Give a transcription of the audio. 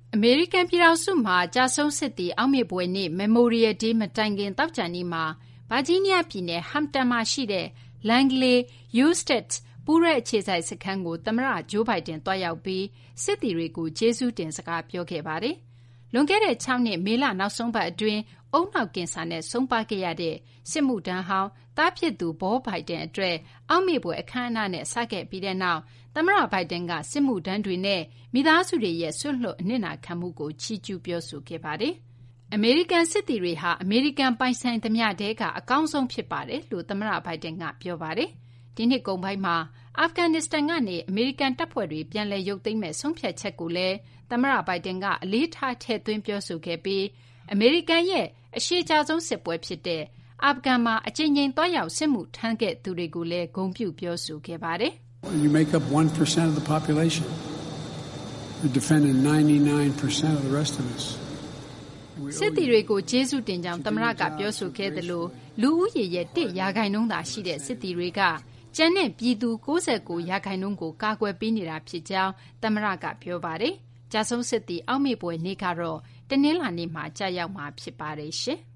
အမေရိကန်ပြည်ထောင်စုမှာကျဆုံးစစ်သည်အောက်မေ့ဖွယ်နေ့ Memorial Day မတိုင်ခင်သောကြာနေ့မှာဗာဂျီးနီးယားပြည်နယ် Hampton မှာရှိတဲ့ Langley Eustis ပူးတွဲအခြေစိုက်စခန်းကိုသမ္မတ Joe Biden သွားရောက်ပြီးစစ်သည်တွေကိုကျေးဇူးတင်စကားပြောခဲ့ပါတယ်။လွန်ခဲ့တဲ့6နှစ်မေလနောက်ဆုံးပတ်အတွင်းဦးနှောက်ကင်ဆာနဲ့ဆုံးပါးခဲ့ရတဲ့စစ်မှုထမ်းဟောင်းသားဖြစ်သူ Beau Biden အတွက်အောက်မေ့ဖွယ်အခမ်းအနားနဲ့စခဲ့ပြီးတဲ့နောက်သမ္မတ Biden ကစစ်မှုထမ်းတွေနဲ့မိသားစုတွေရဲ့စွန့်လွတ်အနစ်နာခံမှုကိုချီးကျူးပြောဆိုခဲ့ပါတယ်။အမေရိကန်စစ်သည်တွေဟာအမေရိကန်ပိုင်ဆိုင်သမျှထဲကအကောင်းဆုံးဖြစ်ပါတယ်လို့သမ္မတ Biden ကပြောပါတယ်။ဒီနှစ်ကုန်ပိုင်းမှာအာဖဂန်နစ္စတန်ကနေအမေရိကန်တပ်ဖွဲ့တွေပြန်လည်ရုပ်သိမ်းမဲ့ဆုံးဖြတ်ချက်ကိုလည်းသမ္မတ Biden ကအလေးထားထည့်သွင်းပြောဆိုခဲ့ပြီးအမေရိကန်ရဲ့အရှည်ကြာဆုံးစစ်ပွဲဖြစ်တဲ့အာဖဂန်မှာအကြိမ်ကြိမ်သွားရောက်စစ်မှုထမ်းခဲ့သူတွေကိုလည်းဂုဏ်ပြုပြောဆိုခဲ့ပါတယ်။ You make up 1% of the population. You're defending 99% of the rest of us. စစ်သည်တွေကိုကျေးဇူးတင်ကြောင်းသမ္မတကပြောဆိုခဲ့သလိုလူဦးရေရဲ့1%သာရှိတဲ့စစ်သည်တွေကကျန်တဲ့ပြည်သူ69%ကိုကာကွယ်ပေးနေတာဖြစ်ကြောင်းသမ္မတကပြောပါတယ်။ကျဆုံးစစ်သည်အောက်မေ့ဖွယ်နေ့ကတော့တနင်္လာနေ့မှာကြာရောက်မှာဖြစ်ပါတယ်ရှင်။